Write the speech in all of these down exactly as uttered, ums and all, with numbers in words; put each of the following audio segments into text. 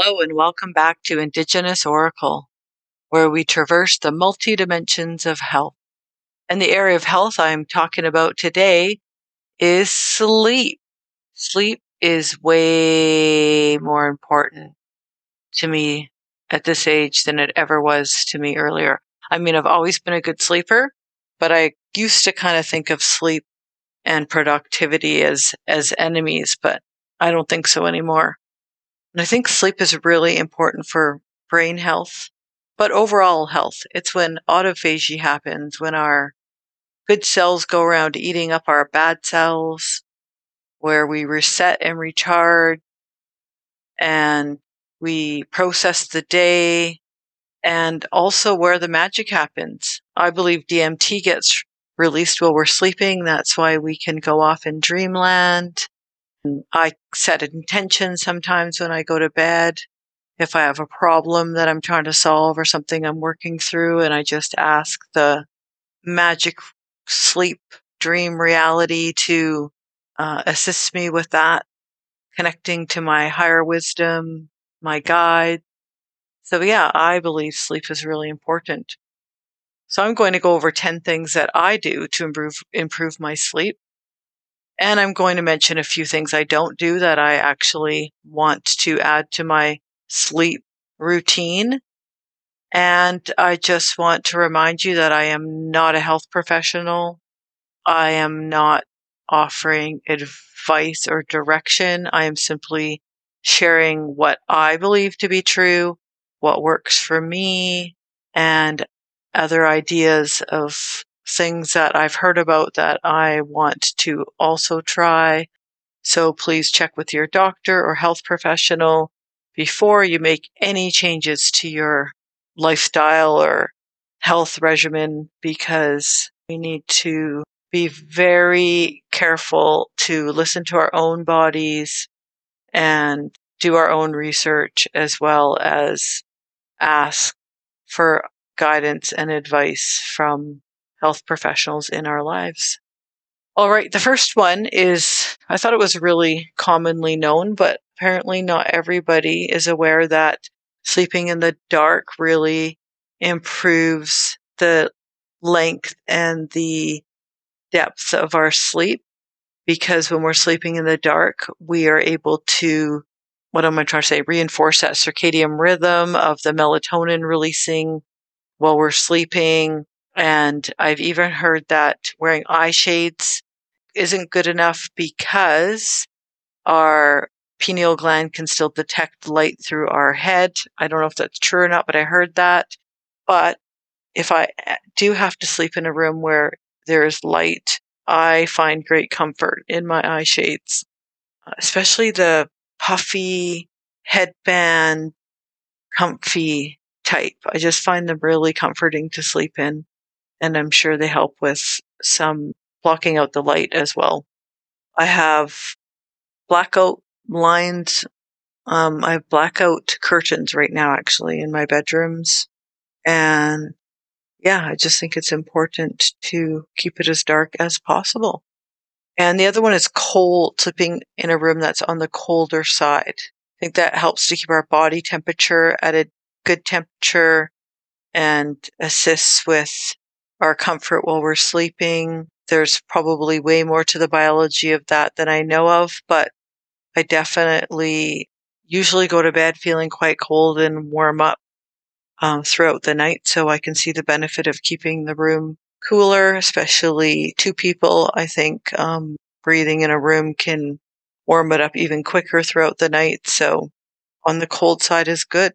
Hello and welcome back to Indigenous Oracle, where we traverse the multi-dimensions of health. And the area of health I'm talking about today is sleep. Sleep is way more important to me at this age than it ever was to me earlier. I mean, I've always been a good sleeper, but I used to kind of think of sleep and productivity as, as enemies, but I don't think so anymore. And I think sleep is really important for brain health, but overall health. It's when autophagy happens, when our good cells go around eating up our bad cells, where we reset and recharge, and we process the day, and also where the magic happens. I believe D M T gets released while we're sleeping. That's why we can go off in dreamland. I set intentions sometimes when I go to bed. If I have a problem that I'm trying to solve or something I'm working through, and I just ask the magic sleep dream reality to uh, assist me with that, connecting to my higher wisdom, my guide. So yeah, I believe sleep is really important. So I'm going to go over ten things that I do to improve, improve my sleep. And I'm going to mention a few things I don't do that I actually want to add to my sleep routine. And I just want to remind you that I am not a health professional. I am not offering advice or direction. I am simply sharing what I believe to be true, what works for me, and other ideas of things that I've heard about that I want to also try. So please check with your doctor or health professional before you make any changes to your lifestyle or health regimen, because we need to be very careful to listen to our own bodies and do our own research, as well as ask for guidance and advice from health professionals in our lives. All right, the first one is, I thought it was really commonly known, but apparently not everybody is aware that sleeping in the dark really improves the length and the depth of our sleep, because when we're sleeping in the dark, we are able to, what am I trying to say, reinforce that circadian rhythm of the melatonin releasing while we're sleeping. And I've even heard that wearing eye shades isn't good enough because our pineal gland can still detect light through our head. I don't know if that's true or not, but I heard that. But if I do have to sleep in a room where there's light, I find great comfort in my eye shades, especially the puffy headband, comfy type. I just find them really comforting to sleep in, and I'm sure they help with some blocking out the light as well. I have blackout blinds. Um, I have blackout curtains right now, actually, in my bedrooms. And yeah, I just think it's important to keep it as dark as possible. And the other one is cold, sleeping in a room that's on the colder side. I think that helps to keep our body temperature at a good temperature and assists with our comfort while we're sleeping. There's probably way more to the biology of that than I know of, but I definitely usually go to bed feeling quite cold and warm up um, throughout the night, so I can see the benefit of keeping the room cooler, especially two people. I think um, breathing in a room can warm it up even quicker throughout the night, so on the cold side is good.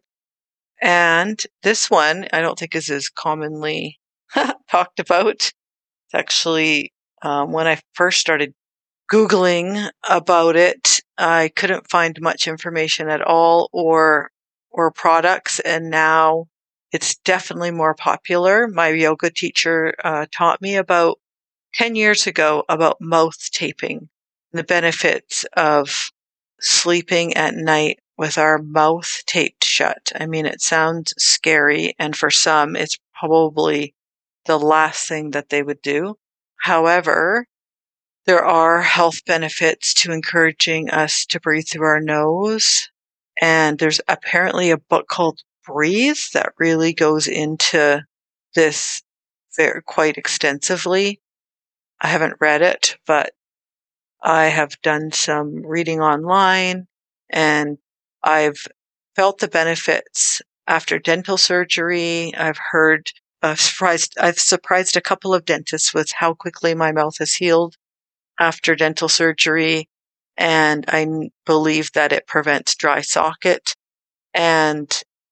And this one I don't think is as commonly talked about. It's actually, um, when I first started Googling about it, I couldn't find much information at all, or or products, and now it's definitely more popular. My yoga teacher uh, taught me about ten years ago about mouth taping, the benefits of sleeping at night with our mouth taped shut. I mean, it sounds scary, and for some, it's probably the last thing that they would do. However, there are health benefits to encouraging us to breathe through our nose And there's apparently a book called Breathe that really goes into this very quite extensively. I haven't read it, but I have done some reading online, and I've felt the benefits after dental surgery. I've heard, uh, surprised, I've surprised a couple of dentists with how quickly my mouth has healed after dental surgery. And I believe that it prevents dry socket. And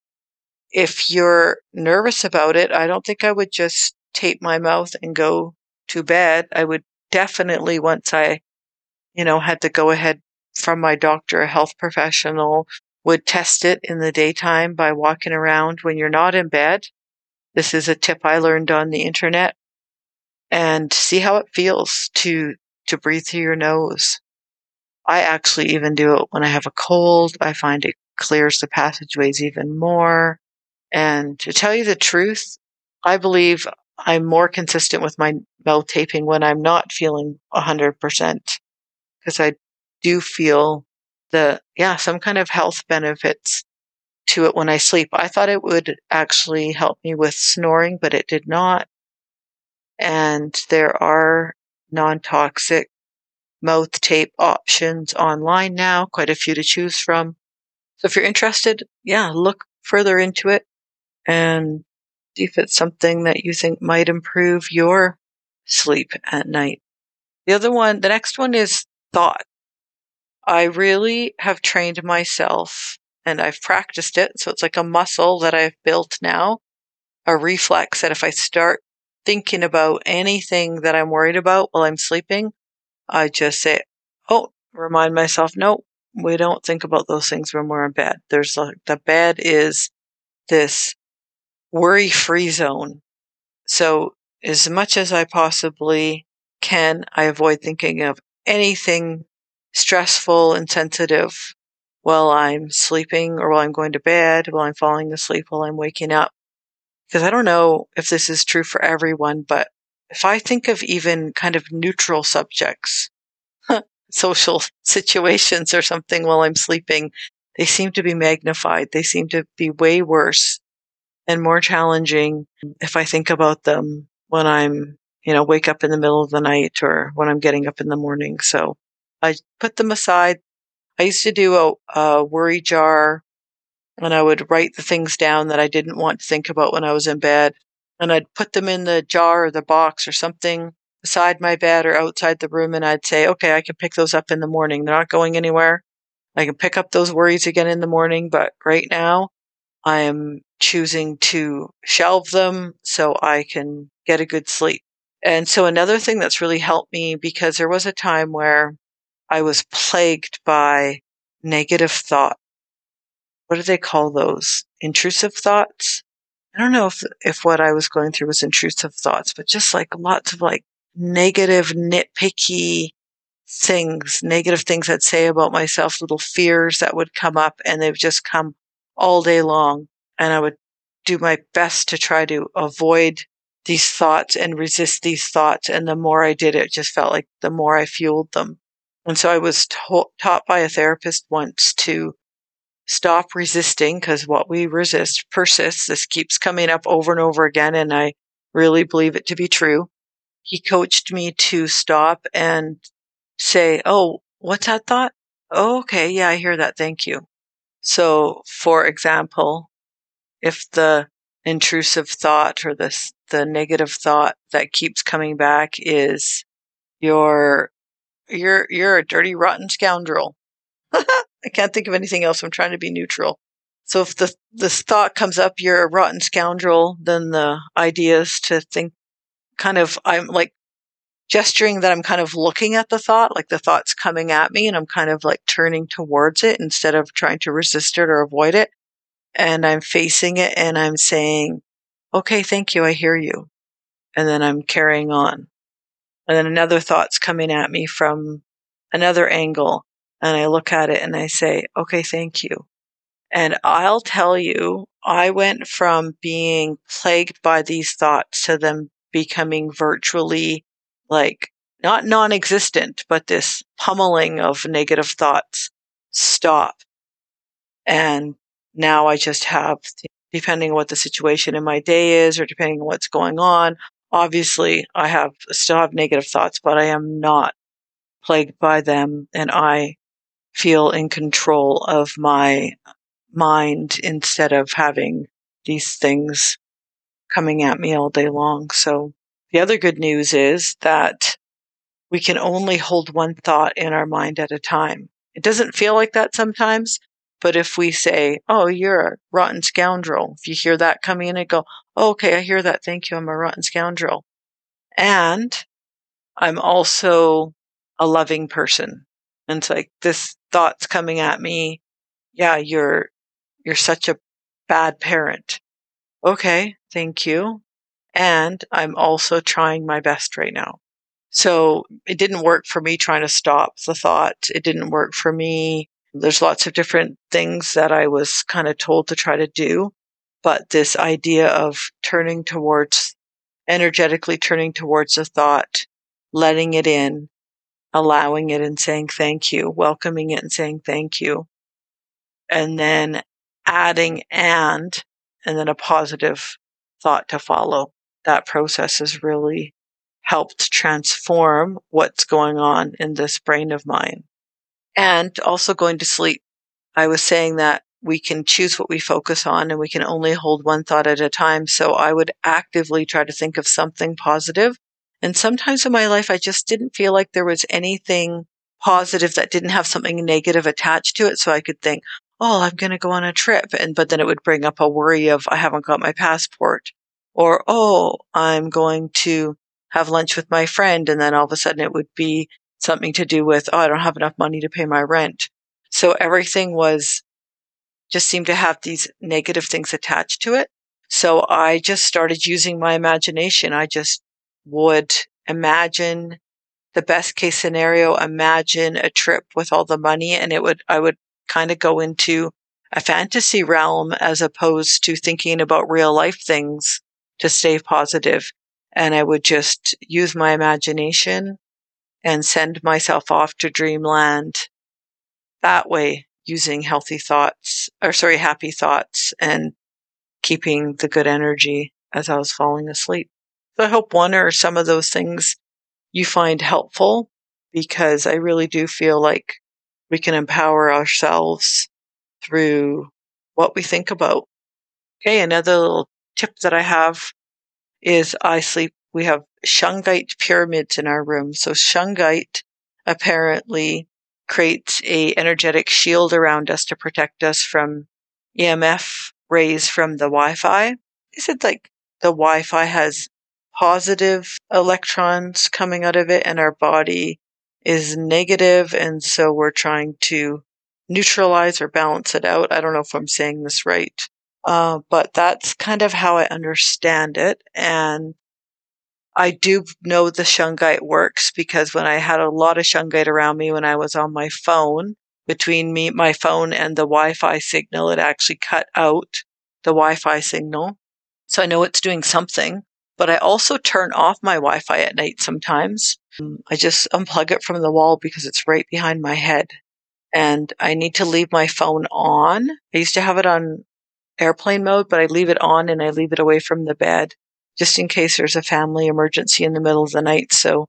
if you're nervous about it, I don't think I would just tape my mouth and go to bed. I would definitely, once I, you know, had to go ahead from my doctor, a health professional, would test it in the daytime by walking around when you're not in bed. This is a tip I learned on the internet, and see how it feels to, to breathe through your nose. I actually even do it when I have a cold. I find it clears the passageways even more. And to tell you the truth, I believe I'm more consistent with my mouth taping when I'm not feeling one hundred percent, because I do feel the, yeah, some kind of health benefits to it when I sleep. I thought it would actually help me with snoring, but it did not. And there are non-toxic mouth tape options online now, quite a few to choose from. So if you're interested, yeah, look further into it and see if it's something that you think might improve your sleep at night. The other one, the next one is thought. I really have trained myself, and I've practiced it, so it's like a muscle that I've built now, a reflex that if I start thinking about anything that I'm worried about while I'm sleeping, I just say, oh, remind myself, no, we don't think about those things when we're in bed. There's like, the bed is this worry-free zone. So as much as I possibly can, I avoid thinking of anything stressful and sensitive while I'm sleeping or while I'm going to bed, while I'm falling asleep, while I'm waking up. Because I don't know if this is true for everyone, but if I think of even kind of neutral subjects, social situations or something while I'm sleeping, they seem to be magnified. They seem to be way worse and more challenging if I think about them when I'm, you know, wake up in the middle of the night or when I'm getting up in the morning. So I put them aside. I used to do a, a worry jar, and I would write the things down that I didn't want to think about when I was in bed. And I'd put them in the jar or the box or something beside my bed or outside the room. And I'd say, okay, I can pick those up in the morning. They're not going anywhere. I can pick up those worries again in the morning. But right now I am choosing to shelve them so I can get a good sleep. And so another thing that's really helped me, because there was a time where I was plagued by negative thought. What do they call those? Intrusive thoughts? I don't know if, if what I was going through was intrusive thoughts, but just like lots of like negative, nitpicky things, negative things I'd say about myself, little fears that would come up, and they've just come all day long. And I would do my best to try to avoid these thoughts and resist these thoughts. And the more I did it, it just felt like the more I fueled them. And so I was ta- taught by a therapist once to stop resisting, because what we resist persists. This keeps coming up over and over again, and I really believe it to be true. He coached me to stop and say, oh, what's that thought? Oh, okay, yeah, I hear that, thank you. So, for example, if the intrusive thought or the, the negative thought that keeps coming back is, you're, you're, you're a dirty, rotten scoundrel. I can't think of anything else. I'm trying to be neutral. So if the this thought comes up, you're a rotten scoundrel, then the idea is to think kind of, I'm like gesturing that I'm kind of looking at the thought, like the thought's coming at me, and I'm kind of like turning towards it instead of trying to resist it or avoid it. And I'm facing it and I'm saying, okay, thank you, I hear you. And then I'm carrying on. And then another thought's coming at me from another angle. And I look at it and I say, okay, thank you. And I'll tell you, I went from being plagued by these thoughts to them becoming virtually like not non-existent, but this pummeling of negative thoughts stop. And now I just have, depending on what the situation in my day is or depending on what's going on, obviously I have still have negative thoughts, but I am not plagued by them. And I feel in control of my mind instead of having these things coming at me all day long. So the other good news is that we can only hold one thought in our mind at a time. It doesn't feel like that sometimes, but if we say, oh, you're a rotten scoundrel, if you hear that coming in and go, oh, okay, I hear that. Thank you. I'm a rotten scoundrel. And I'm also a loving person. And it's like, this thought's coming at me. Yeah, you're, you're such a bad parent. Okay, thank you. And I'm also trying my best right now. So it didn't work for me trying to stop the thought. It didn't work for me. There's lots of different things that I was kind of told to try to do. But this idea of turning towards, energetically turning towards the thought, letting it in, allowing it and saying thank you, welcoming it and saying thank you, and then adding and, and then a positive thought to follow. That process has really helped transform what's going on in this brain of mine. And also going to sleep. I was saying that we can choose what we focus on and we can only hold one thought at a time. So I would actively try to think of something positive. And sometimes in my life, I just didn't feel like there was anything positive that didn't have something negative attached to it. So I could think, oh, I'm going to go on a trip. And, but then it would bring up a worry of, I haven't got my passport. Or, oh, I'm going to have lunch with my friend. And then all of a sudden it would be something to do with, oh, I don't have enough money to pay my rent. So everything was, just seemed to have these negative things attached to it. So I just started using my imagination. I just would imagine the best case scenario, imagine a trip with all the money, and it would, I would kind of go into a fantasy realm as opposed to thinking about real life things to stay positive. And I would just use my imagination and send myself off to dreamland that way, using healthy thoughts, or sorry, happy thoughts, and keeping the good energy as I was falling asleep. So I hope one or some of those things you find helpful, because I really do feel like we can empower ourselves through what we think about. Okay, another little tip that I have is I sleep, we have shungite pyramids in our room. So shungite apparently creates a energetic shield around us to protect us from E M F rays from the Wi-Fi. They said like the Wi-Fi has positive electrons coming out of it and our body is negative, and so we're trying to neutralize or balance it out. I don't know if I'm saying this right. Uh, but that's kind of how I understand it. And I do know the shungite works because when I had a lot of shungite around me when I was on my phone, between me, my phone and the Wi-Fi signal, it actually cut out the Wi-Fi signal. So I know it's doing something, but I also turn off my Wi-Fi at night sometimes. I just unplug it from the wall because it's right behind my head. And I need to leave my phone on. I used to have it on airplane mode, but I leave it on and I leave it away from the bed just in case there's a family emergency in the middle of the night. So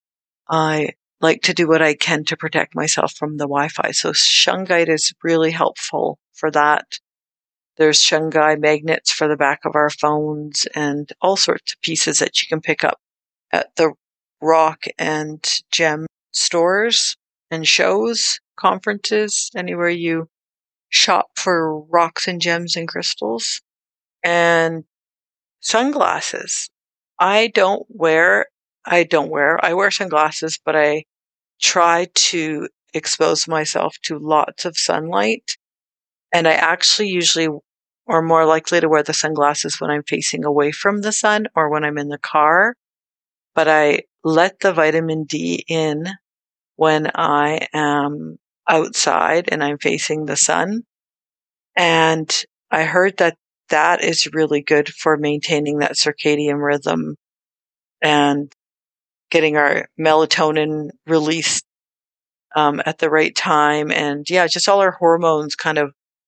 I like to do what I can to protect myself from the Wi-Fi. So shungite is really helpful for that. There's shungite magnets for the back of our phones and all sorts of pieces that you can pick up at the rock and gem stores and shows, conferences, anywhere you shop for rocks and gems and crystals. And sunglasses. I don't wear, I don't wear, I wear sunglasses, but I try to expose myself to lots of sunlight. And I actually usually are more likely to wear the sunglasses when I'm facing away from the sun or when I'm in the car. But I let the vitamin D in when I am outside and I'm facing the sun. And I heard that that is really good for maintaining that circadian rhythm and getting our melatonin released um, at the right time. And yeah, just all our hormones kind of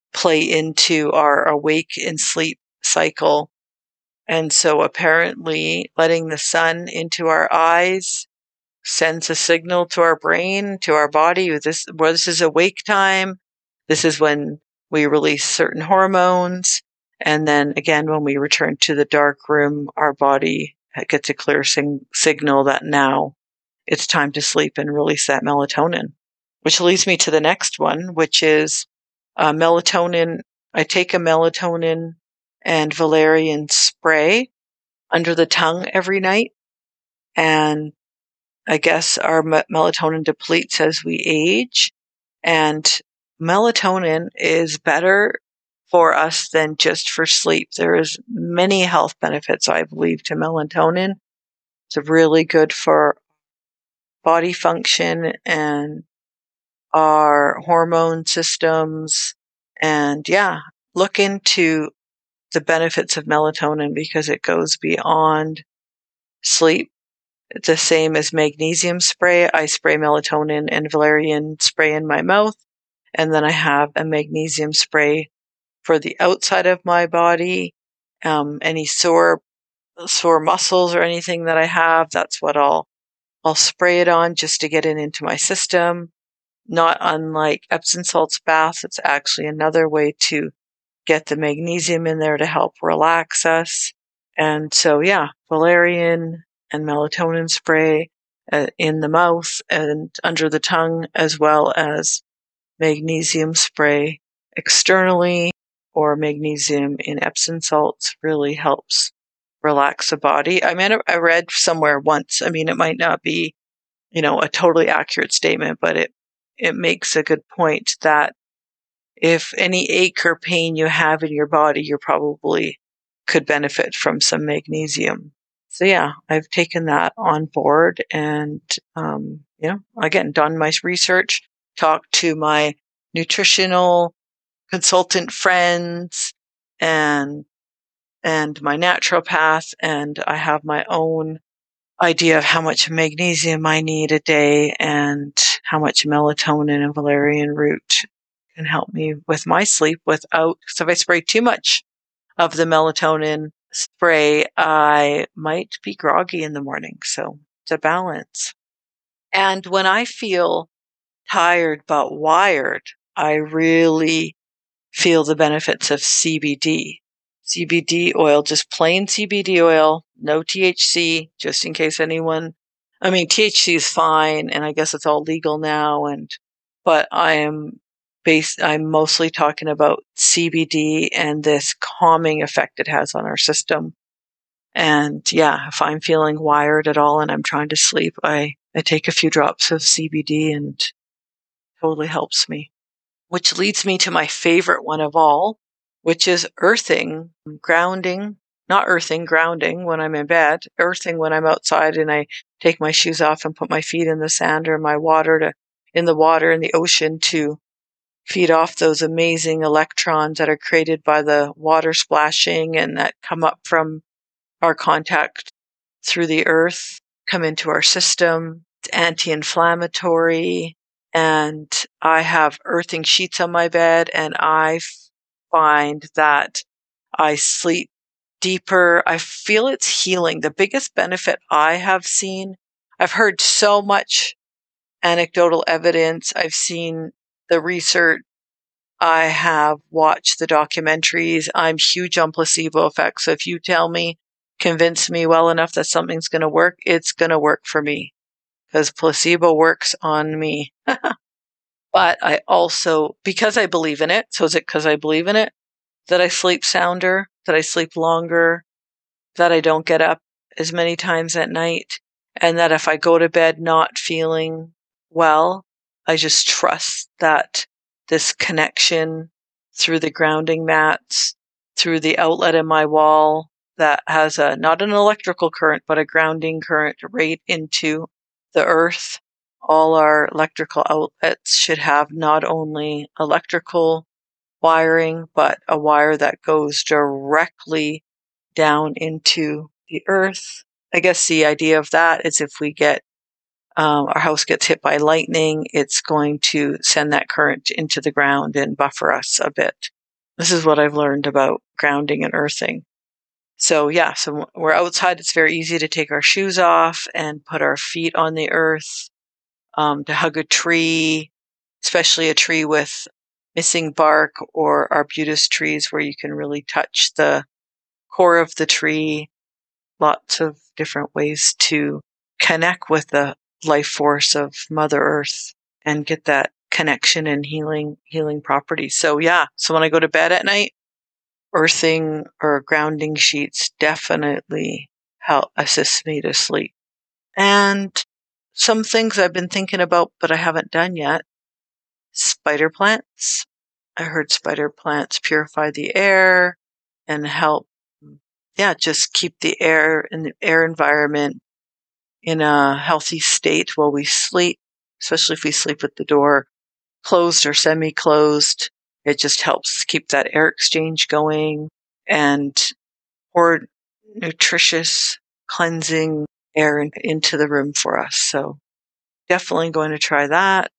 play into our awake and sleep cycle. And so apparently letting the sun into our eyes sends a signal to our brain, to our body. This, well, this is awake time. This is when we release certain hormones. And then again, when we return to the dark room, our body gets a clear sing- signal that now it's time to sleep and release that melatonin, which leads me to the next one, which is uh, melatonin. I take a melatonin and valerian spray under the tongue every night. And I guess our me- melatonin depletes as we age. And melatonin is better for us than just for sleep. There is many health benefits, I believe, to melatonin. It's really good for body function and our hormone systems. And yeah, look into the benefits of melatonin because it goes beyond sleep. It's the same as magnesium spray. I spray melatonin and valerian spray in my mouth. And then I have a magnesium spray for the outside of my body. Um, any sore, sore muscles or anything that I have, that's what I'll, I'll spray it on just to get it into my system. Not unlike Epsom salts bath, it's actually another way to get the magnesium in there to help relax us. And so, yeah, valerian and melatonin spray uh, in the mouth and under the tongue, as well as magnesium spray externally or magnesium in Epsom salts really helps relax the body. I mean, I read somewhere once, I mean, it might not be, you know, a totally accurate statement, but it, it makes a good point that if any ache or pain you have in your body, you probably could benefit from some magnesium. So yeah, I've taken that on board and, um, you know, again, done my research, talked to my nutritional consultant friends and, and my naturopath, and I have my own idea of how much magnesium I need a day and how much melatonin and valerian root can help me with my sleep without, because if I spray too much of the melatonin spray, I might be groggy in the morning. So it's a balance. And when I feel tired but wired, I really feel the benefits of C B D. C B D oil, just plain C B D oil, no T H C, just in case anyone, I mean, T H C is fine, and I guess it's all legal now, and, but I am based, I'm mostly talking about C B D and this calming effect it has on our system. And yeah, if I'm feeling wired at all and I'm trying to sleep, I, I take a few drops of C B D and it totally helps me. Which leads me to my favorite one of all, which is earthing, grounding, not earthing, grounding when I'm in bed, earthing when I'm outside and I take my shoes off and put my feet in the sand or my water to, in the water in the ocean to feed off those amazing electrons that are created by the water splashing and that come up from our contact through the earth, come into our system. It's anti-inflammatory. And I have earthing sheets on my bed, and I find that I sleep deeper. I feel it's healing. The biggest benefit I have seen, I've heard so much anecdotal evidence. I've seen the research. I have watched the documentaries. I'm huge on placebo effects. So if you tell me, convince me well enough that something's going to work, it's going to work for me because placebo works on me. But I also, because I believe in it, so is it because I believe in it that I sleep sounder, that I sleep longer, that I don't get up as many times at night, and that if I go to bed not feeling well, I just trust that this connection through the grounding mats, through the outlet in my wall that has a, not an electrical current, but a grounding current right into the earth. All our electrical outlets should have not only electrical wiring, but a wire that goes directly down into the earth. I guess the idea of that is if we get, um, our house gets hit by lightning, it's going to send that current into the ground and buffer us a bit. This is what I've learned about grounding and earthing. So yeah, so when we're outside, it's very easy to take our shoes off and put our feet on the earth, um, to hug a tree, especially a tree with missing bark or arbutus trees where you can really touch the core of the tree. Lots of different ways to connect with the life force of Mother Earth and get that connection and healing, healing properties. So yeah, so when I go to bed at night, earthing or grounding sheets definitely help assist me to sleep. And some things I've been thinking about, but I haven't done yet. Spider plants. I heard spider plants purify the air and help, yeah, just keep the air in the air environment in a healthy state while we sleep, especially if we sleep with the door closed or semi-closed. It just helps keep that air exchange going and pour nutritious, cleansing air in, into the room for us. So definitely going to try that.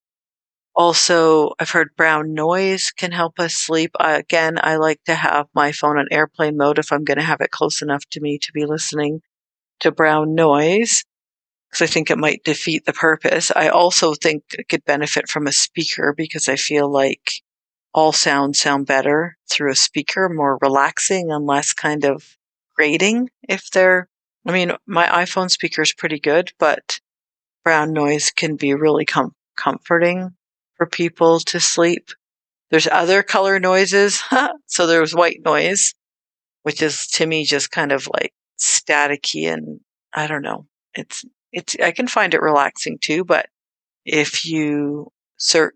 Also, I've heard brown noise can help us sleep. I, again, I like to have my phone on airplane mode if I'm going to have it close enough to me to be listening to brown noise, because I think it might defeat the purpose. I also think it could benefit from a speaker because I feel like all sounds sound better through a speaker, more relaxing and less kind of grating if they're, I mean, my iPhone speaker is pretty good, but brown noise can be really com- comforting for people to sleep. There's other color noises. So there's white noise, which is to me just kind of like staticky and I don't know. It's, it's, I can find it relaxing too, but if you search,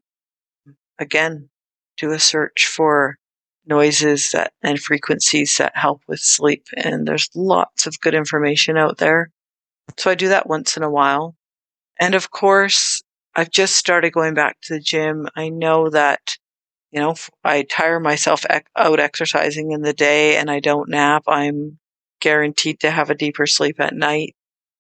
again, do a search for noises that and frequencies that help with sleep. And there's lots of good information out there. So I do that once in a while. And of course, I've just started going back to the gym. I know that, you know, if I tire myself out exercising in the day and I don't nap, I'm guaranteed to have a deeper sleep at night.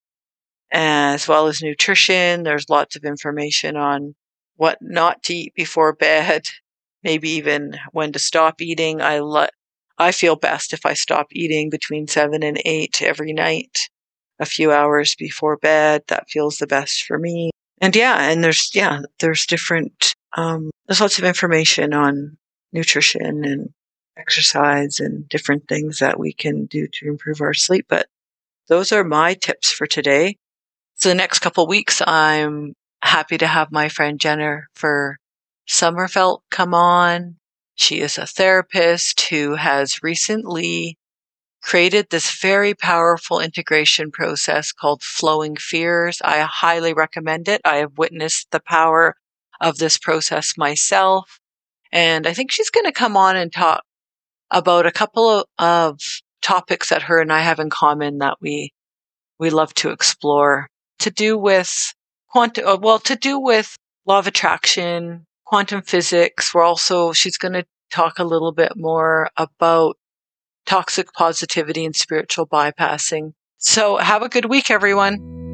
As well as nutrition, there's lots of information on what not to eat before bed, maybe even when to stop eating. I let, I feel best if I stop eating between seven and eight every night, a few hours before bed. That feels the best for me. And yeah, and there's, yeah, there's different, um, there's lots of information on nutrition and exercise and different things that we can do to improve our sleep. But those are my tips for today. So the next couple of weeks, I'm happy to have my friend Jennifer Sommerfeld come on. She is a therapist who has recently created this very powerful integration process called Flowing Fears. I highly recommend it. I have witnessed the power of this process myself. And I think she's going to come on and talk about a couple of, of topics that her and I have in common that we, we love to explore, to do with quantum, well, to do with law of attraction, quantum physics. We're also, she's going to talk a little bit more about toxic positivity and spiritual bypassing. So have a good week, everyone.